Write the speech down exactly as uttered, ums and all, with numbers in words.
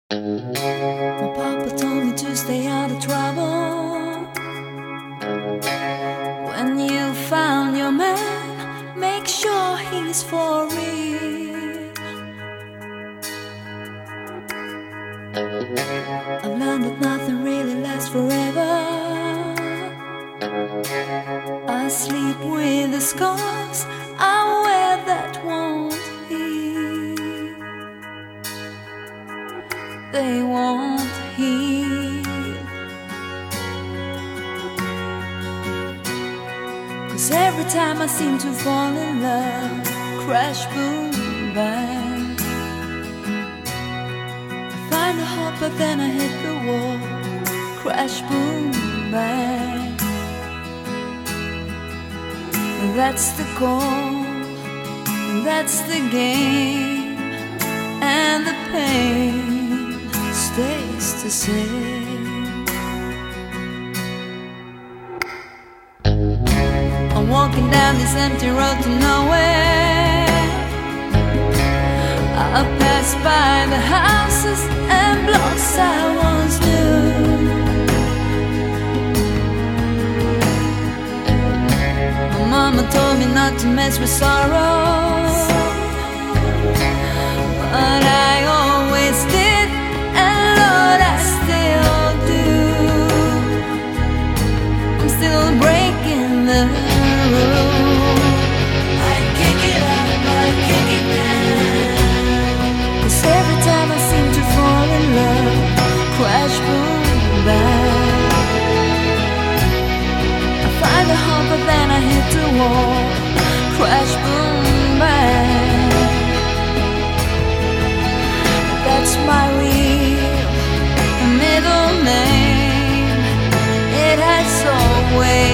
My papa told me to stay out of trouble. When you found your man, make sure he's for real. I've learned that nothing really lasts forever. I sleep with the scars I wear that won't heal. They won't heal. 'Cause every time I seem to fall in love, crash, boom, bang, I find a hope but then I hit the wall, crash, boom, bang. That's the goal, that's the game, and the pain stays the same. I'm walking down this empty road to nowhere. I pass by the houses and blocks I once knew. Mama told me not to mess with sorrow, but I always did, and Lord, I still do. I'm still breaking the rules. I kick it up, I kick it down. 'Cause every time I seem to fall in love, crash, boom, bang, find a hope but then I hit the wall, crash, boom, bang. That's my real middle name. It has always